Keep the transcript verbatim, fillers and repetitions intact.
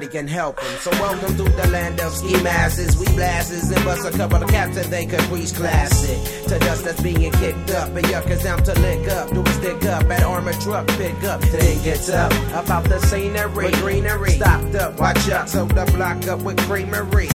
nobody can help them. So welcome to the land of ski masses. We blasses and bust a couple of caps and they could preach classic. To dust that's being kicked up and yuckers down to lick up. Do a stick up at armored truck, pick up. Then gets up about the scenery, greenery. Stopped up, watch out, so the block up with creamery.